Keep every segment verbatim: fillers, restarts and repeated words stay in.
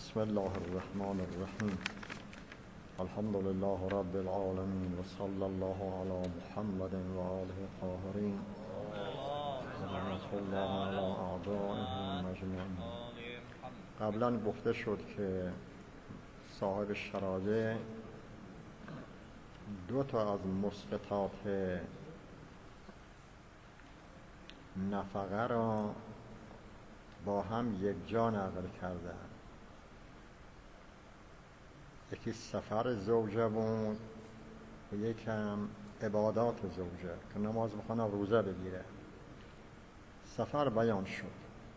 بسم الله الرحمن الرحیم. الحمد لله رب العالمین و صلی الله علی محمد و آله الطاهرین و رحمت الله علی اعدائهم اجمعین. قبلا گفته شد که صاحب شرایع دو تا از مسقطات نفقه را با هم یک جا نقل کردن. یکی سفر زوجه بود و یکم عبادات زوجه که نماز بخونه و روزه بگیره. سفر بیان شد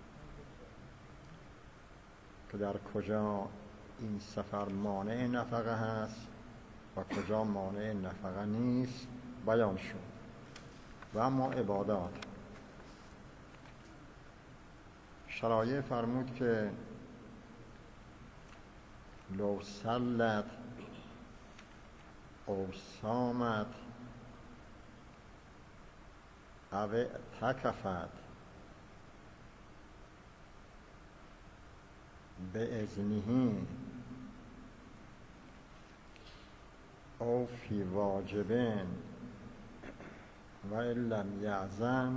که در کجا این سفر مانع نفقه هست و کجا مانع نفقه نیست بیان شد. و اما عبادات شرایع فرمود که لو صلت او صامت او اعتکفت باذنه او فی واجب و ان لم یأذن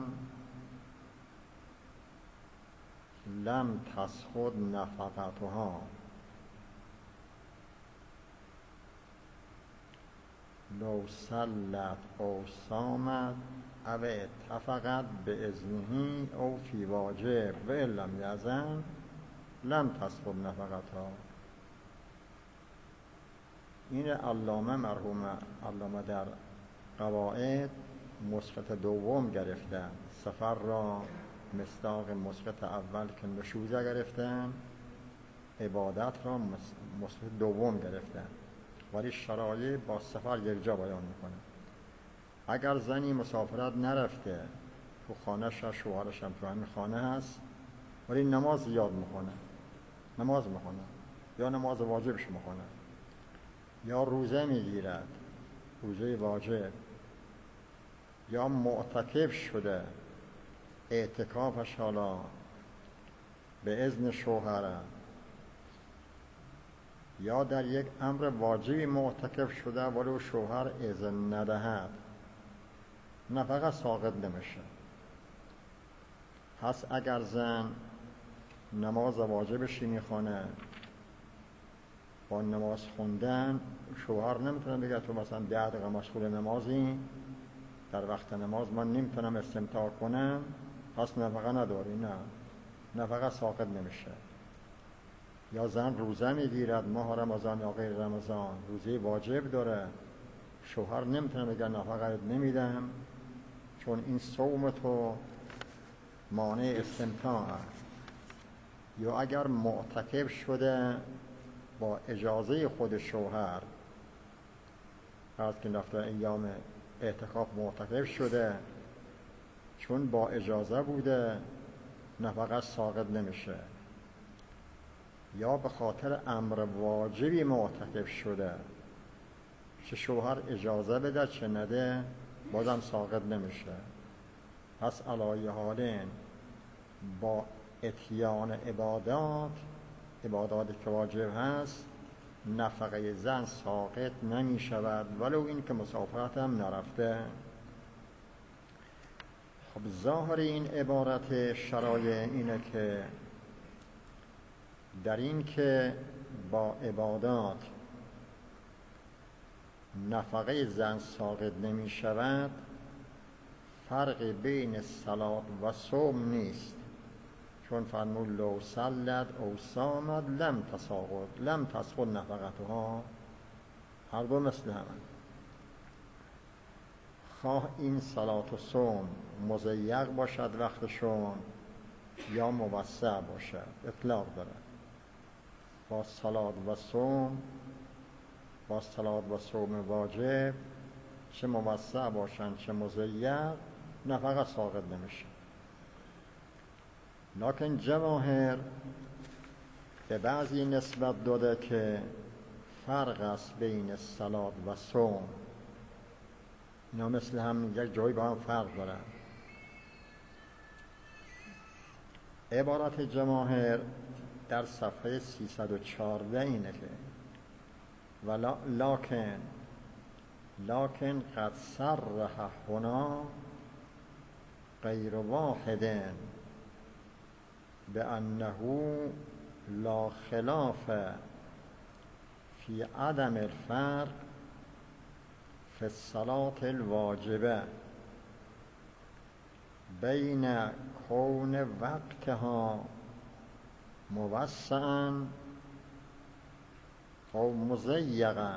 لم تسقط نفقتها. لو صلت او صامت او اتفقت باذنه او فی واجب و ان لم یأذن لم تسقط نفقتها. این علامه مرحوم علامه در قواعد مسقط دوم گرفتن، سفر را مصداق مسقط اول که نشوزه گرفتن، عبادت را مسقط دوم گرفتن، ولی شرایع با سفر یک جا بیان میکنه. اگر زنی مسافرت نرفته، تو خانه شش شوهرش هم تو همین خانه هست، ولی نماز یاد میکنه، نماز میکنه یا نماز واجبش میکنه یا روزه میگیرد، روزه واجب، یا معتکف شده، اعتکافش حالا به اذن شوهره، یا در یک امر واجبی معتکف شده ولی شوهر اذن ندهد، نفقه ساقط نمیشه. پس اگر زن نماز واجبشی میخونه، با نماز خوندن شوهر نمیتونه بگه تو مثلا ده دقیقه مشغول نمازی، در وقت نماز من نمیتونم استمتاع کنم، پس نفقه نداری. نه، نفقه ساقط نمیشه. یا زن روزه میگیرد، ماه رمضان یا غیر رمضان، روزه واجب داره، شوهر نمیتونه بگه نفقه نمیدم چون این صوم تو مانع استمتاع است. یا اگر معتکف شده با اجازه خود شوهر، فرض که رفته ایام اعتکاف معتکف شده، چون با اجازه بوده نفقه ساقط نمیشه. یا به خاطر امر واجبی معتکف شده، چه شوهر اجازه بده چه نده بازم ساقط نمیشه. پس علی حالین با اتیان عبادات، عباداتی که واجب هست، نفقه زن ساقط نمی شود ولو این که مسافرت هم نرفته. خب ظاهر این عبارت شرایع اینه که در این که با عبادات نفقه زن ساقط نمی شود، فرق بین صلات و صوم نیست، چون فرمود لو صلت او صامت لم تساقط لم تسقط نفقتها، هر دو مثل هم. خواه این صلات و صوم مضیق باشد وقتشون یا موسع باشد، اطلاق داره. با صلات و صوم، با صلات و صوم واجب، چه موسع باشن چه مضیق، نفقه ساقط نمیشه. لکن جواهر به بعضی نسبت داده که فرق است بین صلات و صوم، اینا مثل هم یک جایی با هم فرق دارن. عبارت جواهر در صفحه سیصد و چهارده اینه که ولا لکن لکن قد صرح هنا غیر واحد بأنه لا خلاف فی عدم الفرق فی الصلاة الواجبه بین کون وقتها موسعا او مضیقا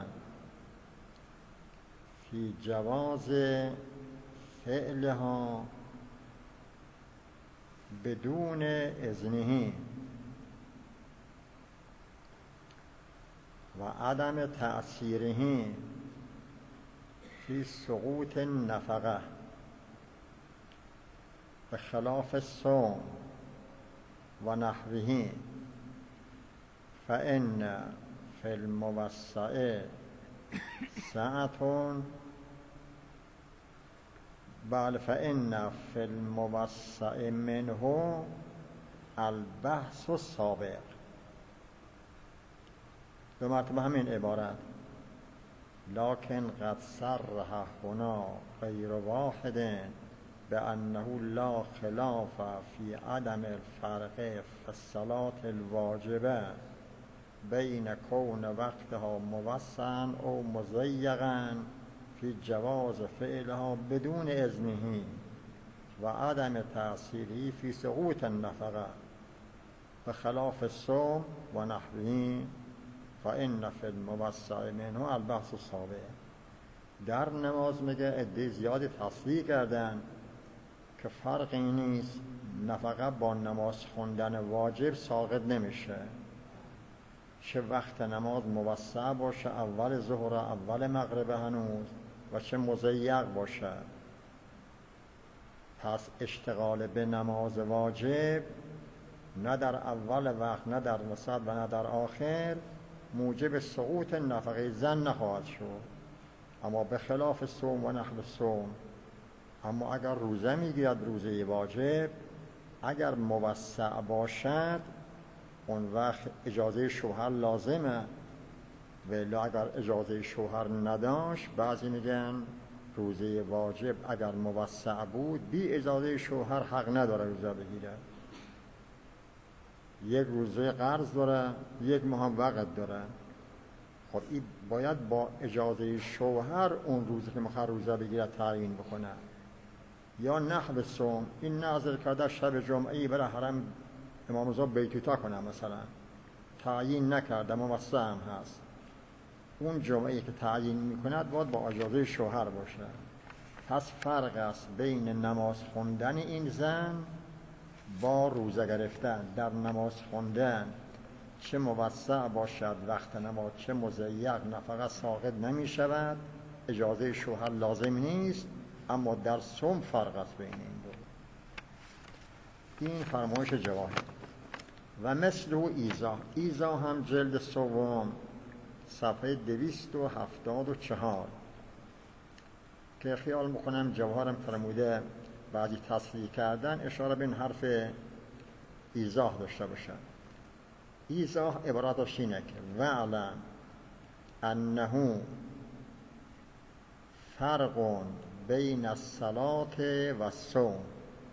فی جواز فعلها بدون اذنه و عدم تأثیره فی سقوط النفقه بخلاف الصوم و نحوه فإن فی الموسع سعة بل فإن فی الموسع منه البحث السابق. دو مرتبه همین عبارت لكن قد صرح هنا غیر واحد بأنه لا خلاف في عدم الفرق في الصلاة الواجبة بين كون وقتها موسعا أو مضيقا في جواز فعلها بدون إذنه وعدم تأثيره في سقوط النفقة بخلاف الصوم ونحوه فإن في الموسع منه البحث السابق. در نماز میگه عده زیادی تصریح کردن که فرقی نیست، نفقه با نماز خوندن واجب ساقط نمیشه، چه وقت نماز موسع باشه، اول ظهر اول مغرب هنوز، و چه مضیق باشه. پس اشتغال به نماز واجب نه در اول وقت نه در وسط و نه در آخر موجب سقوط نفقه زن نخواهد شد، اما به خلاف صوم و نحو صوم. اما اگر روزه میگیرد روزه واجب، اگر موسع باشد اون وقت اجازه شوهر لازمه، ولی اگر اجازه شوهر نداشت بعضی میگن روزه واجب اگر موسع بود بی اجازه شوهر حق نداره روزه بگیره. یک روزه قرض داره، یک ماه هم وقت داره. خب این باید با اجازه شوهر اون روزی که میخواد روزه بگیره تعیین بکنه. یا نحو صوم، این نظر کرده شب جمعه برای حرم امام رضا بیتوتا کنه مثلا، تعیین نکرده موسع هم هست، اون جمعه که تعیین میکند باید با اجازه شوهر باشه. پس فرق است بین نماز خوندن این زن با روزه گرفتن. در نماز خوندن چه موسع باشد وقت نماز چه مضیق نفقه ساقط نمی شود، اجازه شوهر لازم نیست. اما در صوم فرق است بین این دو. این فرمایش جواهر. و مثل او ایزا ایزا هم جلد سوم صفحه دویست و هفتاد و چهار که خیال میکنم جواهرم فرموده بعضی تصریح کردن اشاره به این حرف ایزا داشته باشن. ایزا عبارتش اینه که وعلم انه فرق بین الصلاة و الصوم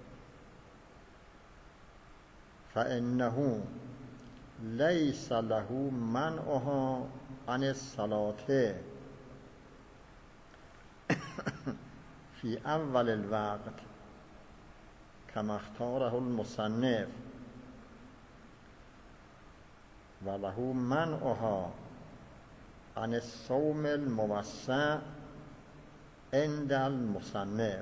فانه لیس له منعها عن الصلاة فی اول الوقت کما اختاره المصنف و له منعها عن الصوم الموسع عند المصنف.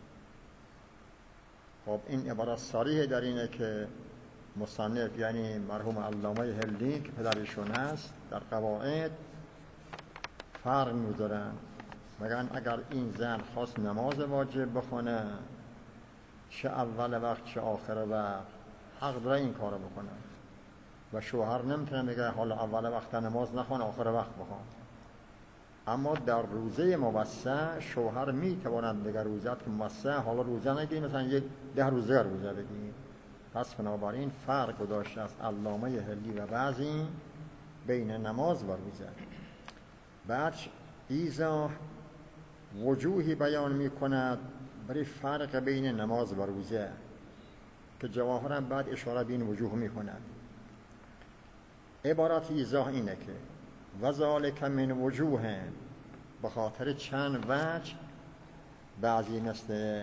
خب این عبارت صریح در اینه که مصنف یعنی مرحوم علامه هلدی که پدرشون هست در قواعد فرق می‌ذارن، میگن اگر این زن خواست نماز واجب بخونه چه اول وقت چه آخر وقت حق داره این کارو بکنه و شوهر نمیتونه بگه حالا اول وقت نماز نخوان آخر وقت بخوان. اما در روزه موسع شوهر میتواند بگه روزت که موسع حالا روزه نگیری مثلا یک ده روزه روزه بگیری، پس بنابراین فرق گذاشته از علامه هلی و بعضی بین نماز و روزه. بعد ایضاح وجوهی بیان می کند برای فرق بین نماز و روزه که جواهرم بعد اشاره به این وجوه می کند. عبارت ایضاح اینه که وذالک من وجوه، به خاطر چند وجه بعضی مثل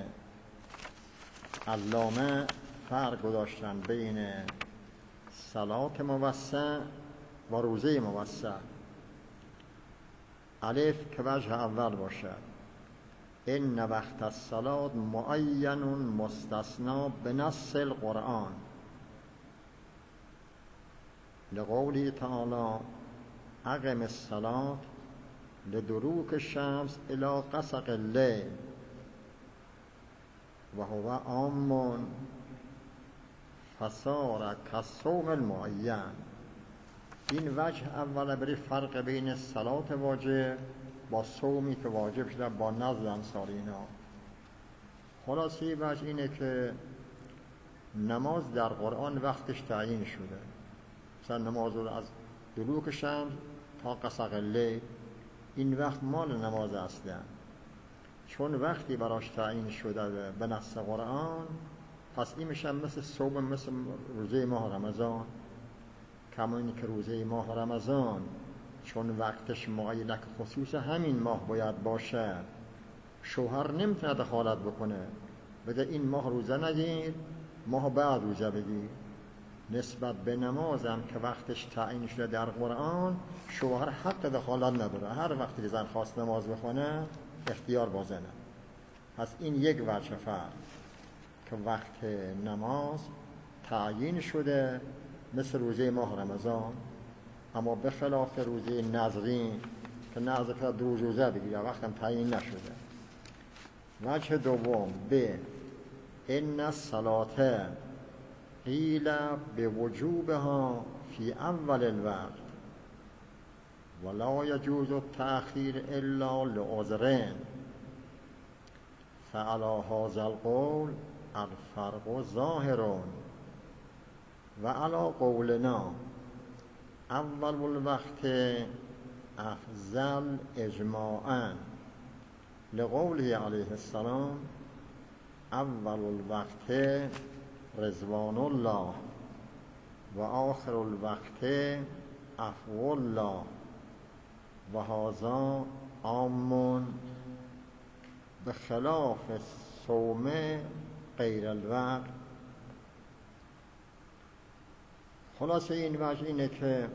علامه فرق گذاشتن بین صلات موسع و روزه موسع. الف که وجه اول باشد، ان وقت الصلات معین مستثنا بنص القرآن لقوله تعالی اقم الصلاة لدروک الشمس الى غسق الليل و هو عام فصار کالصوم المعین. این وجه اول برای فرق بین صلات واجب با صومی که واجب شده با نزد امثال اینا. خلاصی وجه اینه که نماز در قرآن وقتش تعیین شده، مثلا نماز رو از دلوک شمس تا غسق اللیل، این وقت مال نماز اصلا. چون وقتی براش تعیین شده به نص قرآن، پس این میشه مثل صوم، مثل روزه ماه رمضان. کما اینی که روزه ماه رمضان چون وقتش معین که خصوص همین ماه باید باشه، شوهر نمیتونه دخالت بکنه بگه این ماه روزه نگیر، ماه بعد روزه بگیر. نسبت به نمازم که وقتش تعیین شده در قرآن، شوهر حق دخالت نداره، هر وقتی که زن خواست نماز بخونه اختیار با زنه. پس این یک وجه فرق که وقت نماز تعیین شده مثل روزه ماه رمضان، اما به خلاف روزه نذرین که نذر که دو روزه بگیره وقتم تعیین نشده. وجه دوم به ان الصلاة قیل بوجوبها فی اول الوقت ولا یجوز التأخیر الا لعذرین فعلی هذا القول الفرق ظاهر و علی قولنا اول الوقت افضل اجماعا لقوله علیه السلام اول الوقت رضوان الله و آخر الوقت عفو الله و هذا عام بخلاف صوم غیر الوقت. خلاصه این وجه اینه که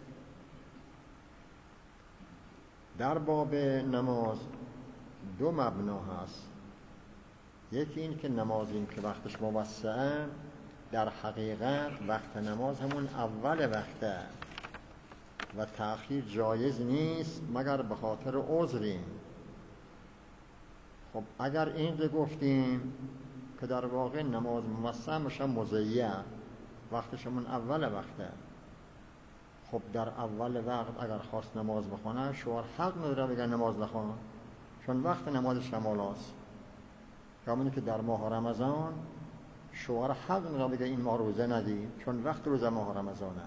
در باب نماز دو مبنا هست. یکی این که نماز این که وقتش موسعه، در حقیقت وقت نماز همون اول وقته و تأخیر جایز نیست مگر به خاطر عذری. خب اگر این رو گفتیم که در واقع نماز موسع میشه مضیع، وقتش همون اول وقته، خب در اول وقت اگر خواست نماز بخونه شوهر حق نداره بگه نماز نخوان، چون وقت نماز شمال است. همونی که در ماه رمضان شوهر حق نداره بگه این ماه روزه ندی، چون وقت روزه ماه رمضانه.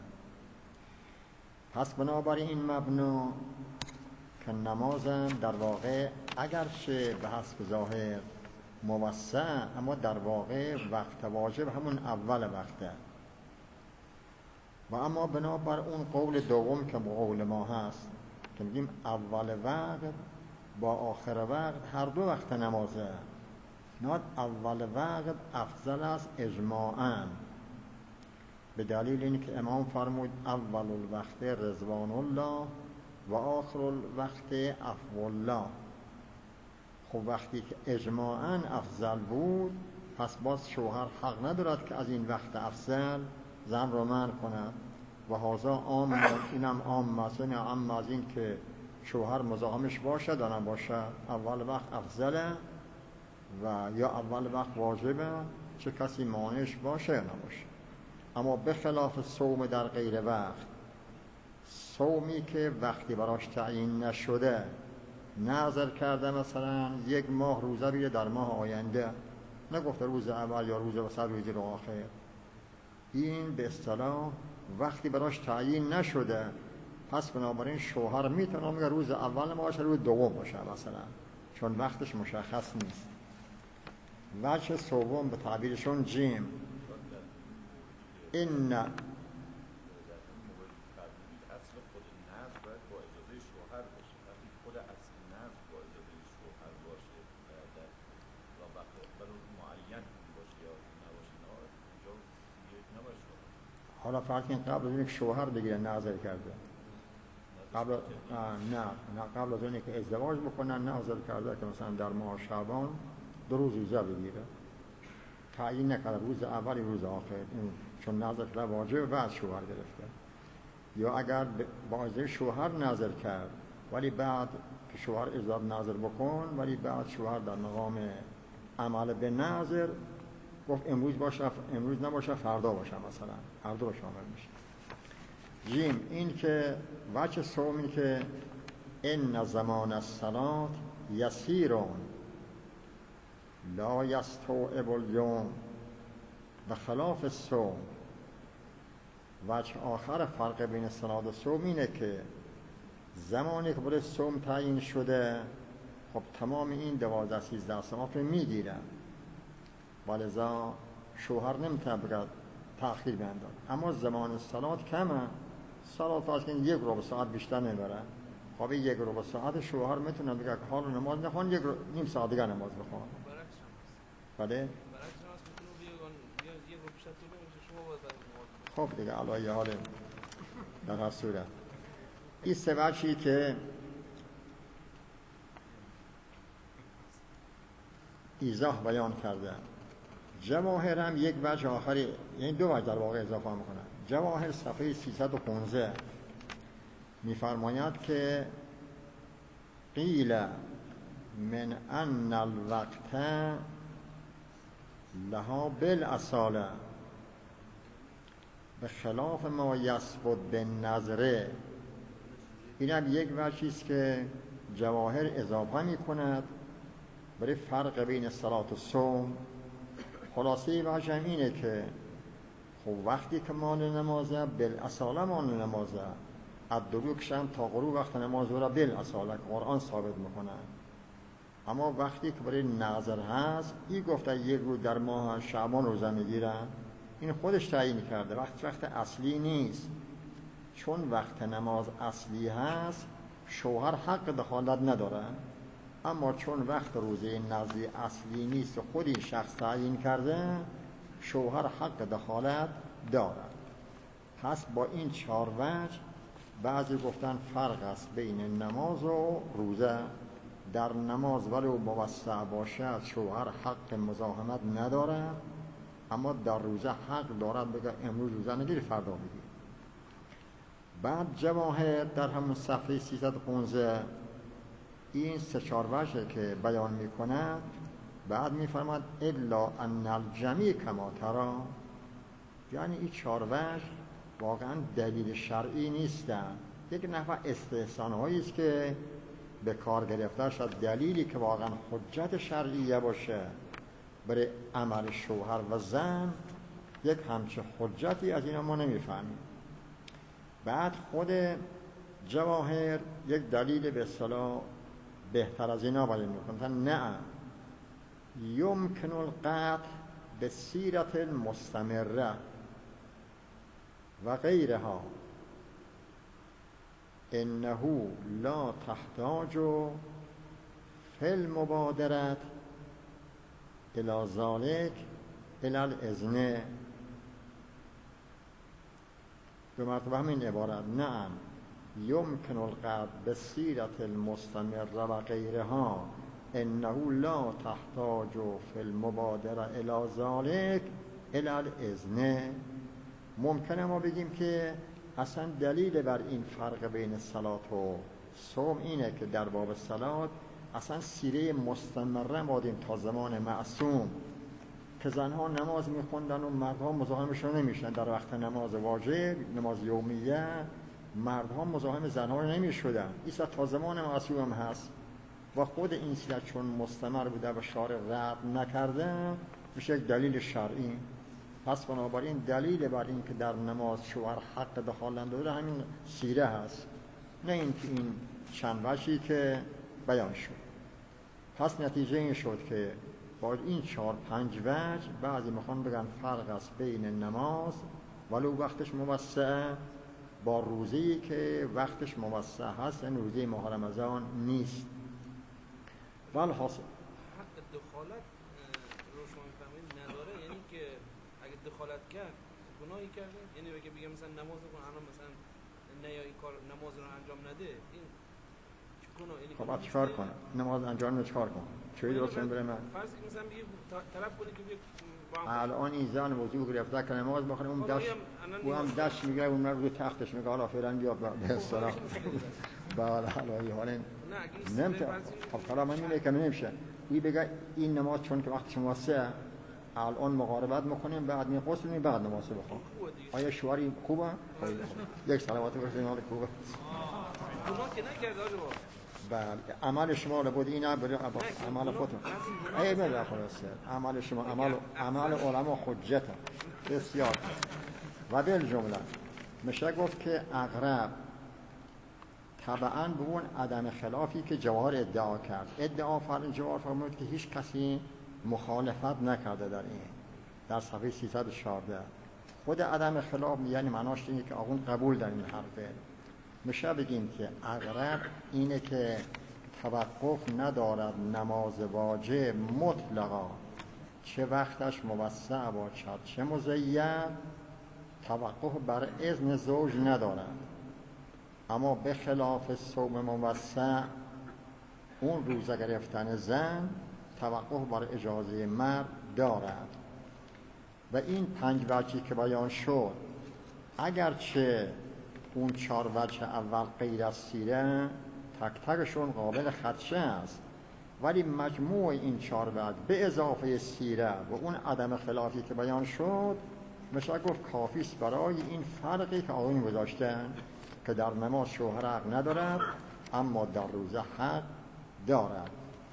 پس بنابراین این مبنا که نمازم در واقع اگرچه به حسب ظاهر موسع، اما در واقع وقت واجب همون اول وقته. و اما بنابر اون قول دوم که قول ما هست که میگیم اول وقت با آخر وقت هر دو وقت نمازه، نه اول وقت افضل است اجماعاً، به دلیل این که امام فرمود اول الوقت رضوان الله و آخر الوقت عفو الله. خب وقتی که اجماعاً افضل بود، پس باز شوهر حق ندارد که از این وقت افضل زن رو منع کند. و هذا عام، اینم عام مثلا عام از این که شوهر مزاحمش باشه دارن باشه، اول وقت افضله و یا اول وقت واجبه، چه کسی مانعش باشه یا نباشه. اما به خلاف صوم در غیر وقت، صومی که وقتی براش تعیین نشده، نظر کرده مثلا یک ماه روزه بگیره در ماه آینده، نگفته روز اول یا روز وسط روز آخر، این به اصطلاح وقتی براش تعیین نشده، پس بنابراین شوهر میتونه میگه روز اول باشه، روز دوم باشه مثلا، چون وقتش مشخص نیست. وجه سوم به تعبیرشون جیم، این حالا فرق این قبل از اینکه شوهر بگیره نظر کرده، قبل نه نه قبل از اینکه ازدواج بکنن نظر کرده که مثلا در ماه شعبان دو روز روزه بگیره، تعیین نکرده روز اول روز آخر، این چون نظر کرده واجب بعد شوهر گرفته. یا اگر با اجازه شوهر نظر کرد ولی بعد که شوهر اجازه نظر بکن، ولی بعد شوهر در مقام عمل به نظر گفت امروز باشه امروز نباشه فردا باشه مثلا، هر دو شامل میشه. جیم این که وجه سوم این که ان زمان الصلاة یسیرون لا یستوعب الیوم، به خلاف الصوم. وجه آخر فرق بین صلاة و صوم اینه که زمانی که برای صوم تعیین شده، خب تمام این دوازده سیزده ساعت رو میگیرن، ولذا شوهر نمیتونه بگه تأخیر بیندازه. اما زمان صلات کمه، صلات هست که یک ربع ساعت بیشتر نمیبره. خب یک ربع ساعت شوهر میتونه بگه که حال نماز نخوان، یک نیم ساعت دیگه نماز بخوان. بله؟ خب دیگه علی حال در هر صورت این سه وجهی که ایضاح بیان کرده. جواهر هم یک وجه آخری، یعنی دو وجه در واقع اضافه میکنه. جواهر صفحه سیصد و پانزده میفرماید که قیل من ان الوقت لها بالاصاله به خلاف ما یثبت بالنظر. این هم یک وجهی است که جواهر اضافه میکند برای فرق بین صلات و صوم. خلاصه وجه هم اینه که خب وقتی که مال نمازه بالاصاله مال نمازه الدلوک شم تا غروب وقت نماز را بالاصاله قرآن ثابت میکنه. اما وقتی که برای نظر هست، این گفته یک روز در ماه شعبان روزه میگیرن، این خودش تعیین کرده، وقت وقت اصلی نیست. چون وقت نماز اصلی هست شوهر حق دخالت نداره، اما چون وقت روزه نظری اصلی نیست و خود این شخص تعیین کرده، شوهر حق دخالت دارد. پس با این چهار وجه بعضی گفتن فرق است بین نماز و روزه. در نماز ولو موسع باشد شوهر حق مزاحمت ندارد، اما در روزه حق دارد بگه امروز روزه نگیری فردا بگیر. بعد جواهر در همون صفحه سیصد و پانزده این سه چهار وجه که بیان میکند، بعد میفرماد الا ان الجمیع کما ترى، یعنی این چهار وجه واقعا دلیل شرعی نیستن، یک نحو استحسان هایی است که به کار گرفته شد. دلیلی که واقعا حجت شرعیه باشه برای عمل شوهر و زن، یک همچه حجتی از اینا ما نمیفهمیم. بعد خود جواهر یک دلیل به اصطلاح بهتر از اینا بیان میکنه. نه یمکن القطع به سیرت المستمره و غیرها انه لا تحتاج فی المبادرت الی ذلک الی الاذن. دو مرتبه همین عبارت، نعم یمکن القطع به سیرت المستمره و غیرها انه لا تحتاج فی المبادره الی ذلک الی الاذن. ممکنه ما بگیم که اصلا دلیل بر این فرق بین صلات و صوم اینه که در باب صلات اصلا سیره مستمره مادیم تا زمان معصوم که زنها نماز میخوندن و مردها مزاحمشون نمیشن. در وقت نماز واجب، نماز یومیه، مردها مزاحم زنها نمیشدن. این تا زمان معصوم هست و خود این سیره چون مستمر بوده و شارع رد نکرده، میشه یک دلیل شرعی. پس بنابراین دلیل بر این که در نماز شوهر حق دخالت داره همین سیره هست، نه اینکه این چند وجهی که بیان شد. پس نتیجه این شد که با این چهار پنج وجه بعضی میخوان بگن فرق است بین نماز ولو وقتش موسع با روزه‌ای که وقتش موسع هست، این روزه ماه رمضان نیست. ولی حاصل حق دخالت رو شما میفهمید نداره، یعنی که اگه دخالت کرد گناهی کرده، یعنی بگه بگه مثلا نماز رو الان مثلا نه یا این کار نماز رو انجام نده، این گناه، یعنی خب بعد چیکار کنه؟ نماز انجام نده چیکار کنه؟ چوی درست بره من فرض کنید مثلا بگه طلب کنه که الان این زن وضو گرفته که نماز بخونه، اون دست او هم دست میگیره اون رو تختش میگه حالا فعلا بیا به اصطلاح بالا حالا حالا نمیشه. خب حالا من میگم که نمیشه این بگه این نماز چون که وقتش واسه الان مقاربت میکنیم بعد می غسل می بعد نماز بخون. آیا شواری خوبه؟ یک صلوات برسیم حال خوبه. گناه که نکرد آجا بله عمل شما رو بود اینا برای عمل خودتون ای بله خلاصه عمل شما عمل عمل علما حجت بسیار. و بالجمله میشه گفت که اقرب طبعا به اون عدم خلافی که جواهر ادعا کرد، ادعا فرد جواهر فرمود که هیچ کسی مخالفت نکرده در این در صفحه سیصد و چهارده خود عدم خلاف یعنی معناش اینه که آقون قبول در این حرفه. میشه بگیم که اقرب اینه که توقف ندارد نماز واجب مطلقا چه وقتش موسع باشد چه مزین، توقف بر اذن زوج ندارد. اما به خلاف صوم موسع اون روزه گرفتن زن توقف بر اجازه مرد دارد. و این پنج وجهی که بیان شد اگرچه اون چهار وجه اول غیر از سیره تک تکشون قابل خدشه است، ولی مجموع این چهار وجه به اضافه سیره و اون عدم خلافی که بیان شد میشه گفت کافی است برای این فرقی که آقایون گذاشتن که در نماز شوهر حق ندارد اما در روزه حق دارد.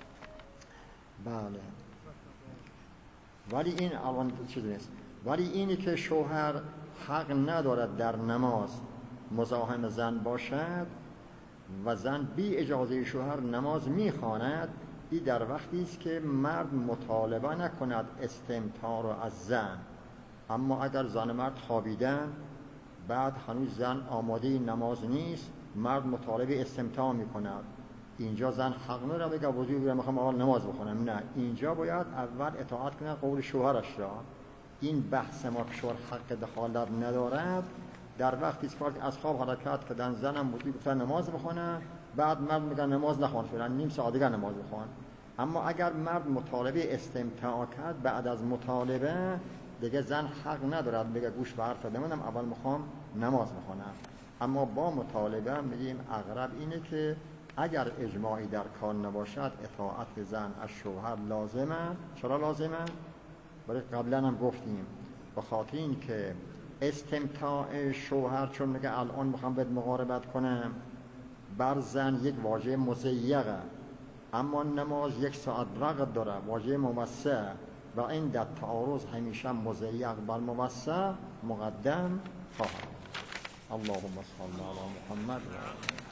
بله ولی این الان چیز نیست. ولی اینی که شوهر حق ندارد در نماز مزاحم زن باشد و زن بی اجازه شوهر نماز میخواند، این در وقتی است که مرد مطالبه نکند استمتاع رو از زن. اما اگر زن مرد خوابیدن بعد هنوز زن آماده نماز نیست، مرد مطالبه استمتاع میکند، اینجا زن حق نداره بگه وضو بگیرم میخوام اول نماز بخونم. نه، اینجا باید اول اطاعت کنه قول شوهرش را. این بحث ما که شوهر حق دخالت ندارد در وقتی است که از خواب حرکت کردن زنم وضو بگیره نماز بخونه، بعد مرد میگه نماز نخوان فعلا نیم ساعت دیگه نماز بخون. اما اگر مرد مطالبه استمتاع کرد بعد از مطالبه دیگه زن حق ندارد بگه گوش به حرف منم اول میخوام نماز بخونم. اما با مطالبه میگیم اقرب اینه که اگر اجماعی در کار نباشد اطاعت زن از شوهر لازمه. چرا لازمه؟ برای قبلا هم گفتیم به خاطر این که استمتاع شوهر چون میگه الان میخوام بهت مقاربت کنم بر زن یک واژه مزیقه، اما نماز یک ساعت وقت داره واژه موسع و این در تعارض همیشه مزیق بر موسع مقدم خواهد. اللهم صل علی محمد.